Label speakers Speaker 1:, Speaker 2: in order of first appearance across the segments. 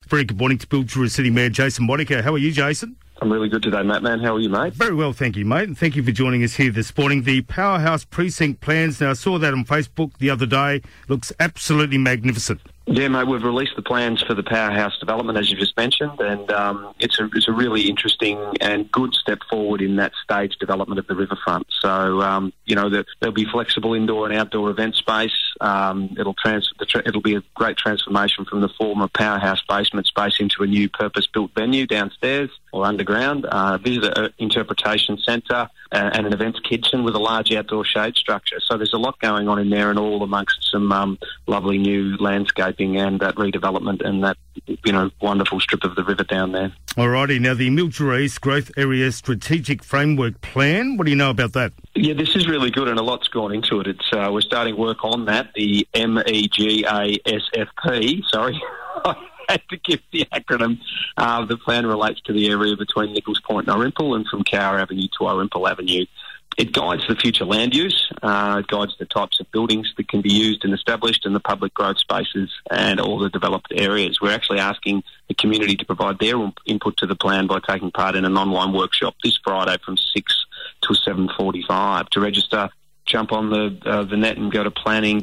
Speaker 1: Very good morning to Mildura City Mayor Jason Monica. How are you, Jason?
Speaker 2: I'm really good today, Matt, man. How are you, mate?
Speaker 1: Very well, thank you, mate. And thank you for joining us here this morning. The Powerhouse Precinct plans, now I saw that on Facebook the other day, looks absolutely magnificent.
Speaker 2: Yeah, mate, we've released the plans for the Powerhouse development, as you just mentioned, and it's a really interesting and good step forward in that stage development of the riverfront. So, there'll be flexible indoor and outdoor event space. It'll be a great transformation from the former Powerhouse basement space into a new purpose-built venue downstairs or underground, visitor interpretation centre, and an events kitchen with a large outdoor shade structure. So there's a lot going on in there, and all amongst some lovely new landscaping and that redevelopment and that, wonderful strip of the river down there.
Speaker 1: Alrighty, now the Mildura East Growth Area Strategic Framework Plan, what do you know about that?
Speaker 2: Yeah, this is really good, and a lot's gone into it. It's we're starting work on that, the MEGASFP, sorry. I had to give the acronym. The plan relates to the area between Nichols Point and Orimple and from Cower Avenue to Orimple Avenue. It guides the future land use, it guides the types of buildings that can be used and established in the public growth spaces and all the developed areas. We're actually asking the community to provide their input to the plan by taking part in an online workshop this Friday from 6 to 7:45. To register, jump on the net and go to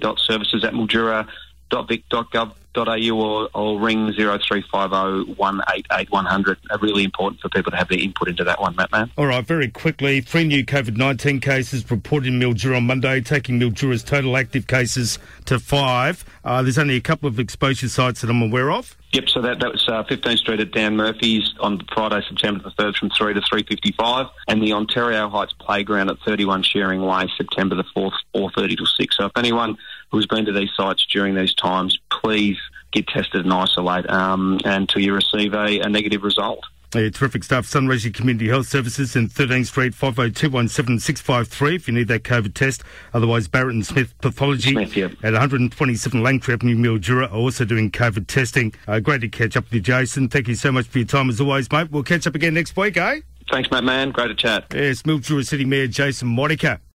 Speaker 2: planning.services@mildura.vic.gov.au or ring 0350 188 100. Really important for people to have their input into that one, Matt.
Speaker 1: All right, very quickly, 3 new COVID-19 cases reported in Mildura on Monday, taking Mildura's total active cases to 5. There's only a couple of exposure sites that I'm aware of.
Speaker 2: Yep, so that was 15th Street at Dan Murphy's on Friday, September the 3rd from 3 to 3:55, and the Ontario Heights Playground at 31 Shearing Way, September the 4th, 4:30 to 6. So if anyone who's been to these sites during these times, please get tested and isolate until you receive a negative result.
Speaker 1: Yeah, terrific stuff. Sunraysia Community Health Services in 13th Street, 50217 653 if you need that COVID test. Otherwise, Barrett and Smith Pathology at 127 Langtree Avenue, Mildura are also doing COVID testing. Great to catch up with you, Jason. Thank you so much for your time as always, mate. We'll catch up again next week, eh?
Speaker 2: Thanks, Matt, man. Great to chat.
Speaker 1: Yes, Mildura City Mayor Jason Monica.